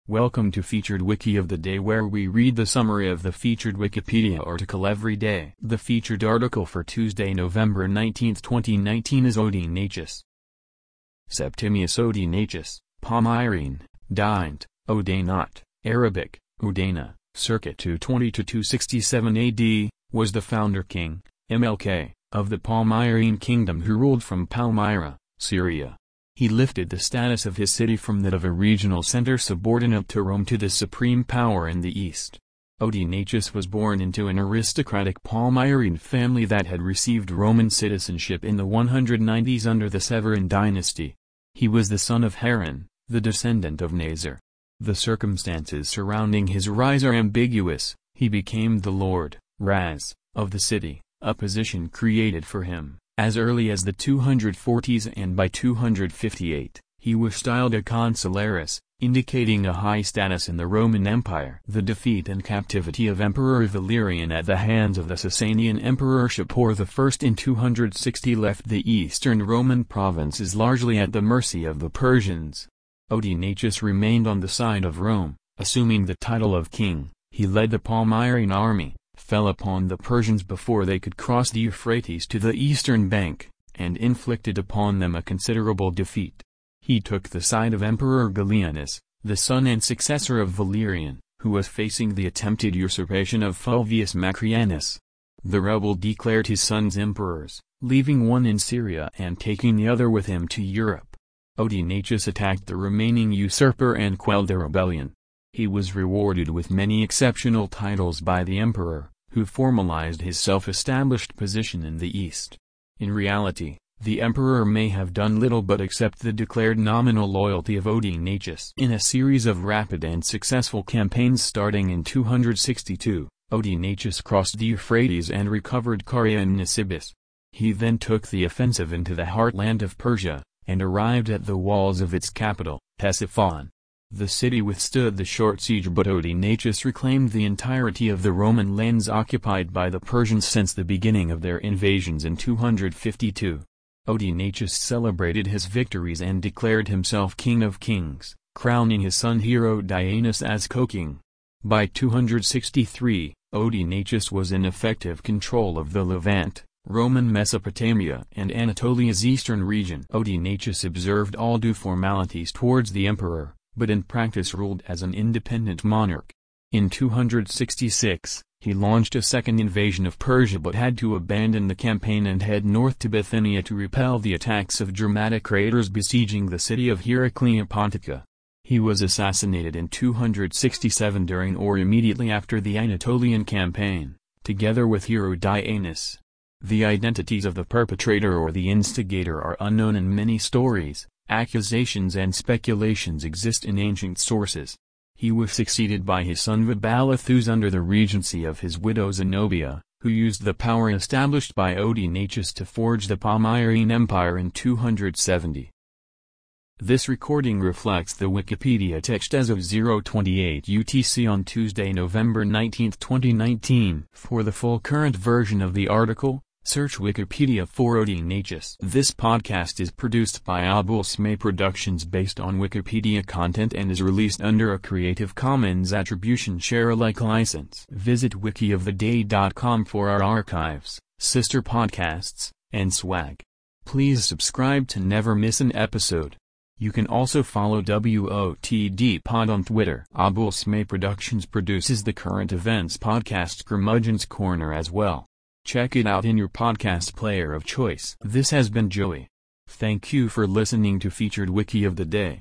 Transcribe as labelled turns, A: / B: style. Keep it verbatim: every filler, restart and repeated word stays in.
A: Welcome to Featured Wiki of the Day, where we read the summary of the featured Wikipedia article every day. The featured article for Tuesday, November nineteenth twenty nineteen is Odenaceus. Septimius Odenaceus, Palmyrene, Dint, Odainat, Arabic, Udana, circa two twenty to two sixty-seven A D, was the founder king, M L K, of the Palmyrene kingdom who ruled from Palmyra, Syria. He lifted the status of his city from that of a regional center subordinate to Rome to the supreme power in the east. Odenaceus was born into an aristocratic Palmyrene family that had received Roman citizenship in the one hundred nineties under the Severan dynasty. He was the son of Haran, the descendant of Nasar. The circumstances surrounding his rise are ambiguous. He became the Lord, Raz, of the city, a position created for him as early as the two hundred forties, and by two hundred fifty-eight, he was styled a consularis, indicating a high status in the Roman Empire. The defeat and captivity of Emperor Valerian at the hands of the Sasanian Emperor Shapur the First in two hundred sixty left the eastern Roman provinces largely at the mercy of the Persians. Odenaceus remained on the side of Rome, assuming the title of king. He led the Palmyrene army, fell upon the Persians before they could cross the Euphrates to the eastern bank, and inflicted upon them a considerable defeat. He took the side of Emperor Gallienus, the son and successor of Valerian, who was facing the attempted usurpation of Fulvius Macrianus. The rebel declared his sons emperors, leaving one in Syria and taking the other with him to Europe. Odenaceus attacked the remaining usurper and quelled the rebellion. He was rewarded with many exceptional titles by the emperor, who formalized his self-established position in the east. In reality, the emperor may have done little but accept the declared nominal loyalty of Odenaceus. In a series of rapid and successful campaigns starting in two hundred sixty-two, Odenaceus crossed the Euphrates and recovered Caria and Nisibis. He then took the offensive into the heartland of Persia, and arrived at the walls of its capital, Ctesiphon. The city withstood the short siege, but Odenaceus reclaimed the entirety of the Roman lands occupied by the Persians since the beginning of their invasions in two hundred fifty-two. Odenaceus celebrated his victories and declared himself king of kings, crowning his son Herodianus as co-king. By two hundred sixty-three, Odenaceus was in effective control of the Levant, Roman Mesopotamia and Anatolia's eastern region. Odenaceus observed all due formalities towards the emperor, but in practice ruled as an independent monarch. In two hundred sixty-six, he launched a second invasion of Persia but had to abandon the campaign and head north to Bithynia to repel the attacks of Germanic raiders besieging the city of Heraclea Pontica. He was assassinated in two hundred sixty-seven during or immediately after the Anatolian campaign, together with Herodianus. The identities of the perpetrator or the instigator are unknown, and many stories, accusations and speculations exist in ancient sources. He was succeeded by his son Vabalithus under the regency of his widow Zenobia, who used the power established by Odenaceus to forge the Palmyrene Empire in two hundred seventy. This recording reflects the Wikipedia text as of zero twenty-eight U T C on Tuesday, November nineteenth twenty nineteen. For the full current version of the article, search Wikipedia for Odenaceus. This podcast is produced by Abulsme Productions based on Wikipedia content and is released under a Creative Commons Attribution Share Alike license. Visit wiki of the day dot com for our archives, sister podcasts, and swag. Please subscribe to never miss an episode. You can also follow W O T D Pod on Twitter. Abulsme Productions produces the current events podcast Curmudgeon's Corner as well. Check it out in your podcast player of choice. This has been Joey. Thank you for listening to Featured Wiki of the Day.